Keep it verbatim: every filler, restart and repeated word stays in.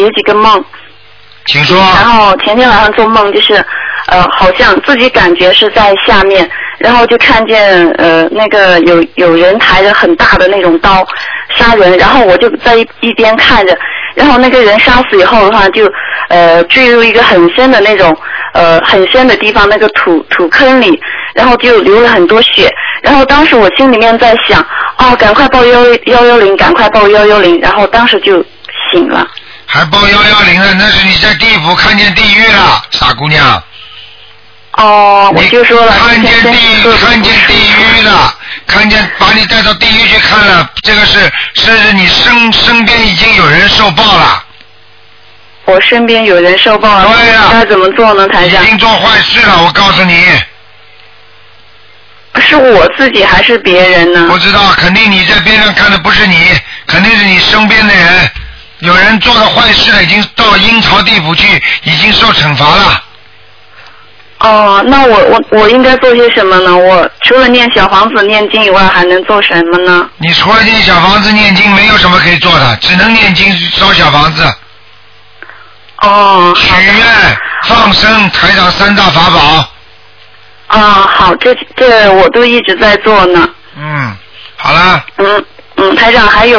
解几个梦。 请说。 然后前天晚上做梦就是，呃，好像自己感觉是在下面，然后就看见呃那个有有人抬着很大的那种刀杀人，然后我就在一一边看着，然后那个人杀死以后的话就呃坠入一个很深的那种呃很深的地方，那个土土坑里，然后就流了很多血，然后当时我心里面在想，哦，赶快报幺幺幺零，赶快报幺幺零，然后当时就醒了。 还报幺幺零了？那是你在地府看见地狱了，傻姑娘。 哦，我就说了， 看见地狱，看见地狱了，看见把你带到地狱去看了，这个是是你身身边已经有人受报了。 我身边有人受报了， 对呀， 该怎么做呢，台长？ 已经做坏事了，我告诉你。 是我自己还是别人呢？ 不知道，肯定你在边上看的不是你，肯定是你身边的人。有人做了坏事了，已经到阴曹地府去，已经受惩罚了。 哦，那我我我应该做些什么呢？我除了念小房子、念经以外，还能做什么呢？ 你除了念小房子、念经，没有什么可以做的，只能念经、烧小房子。 哦。 许愿、放生、台长三大法宝。 啊，好，这这我都一直在做呢。 嗯，好了。 嗯嗯，台长还有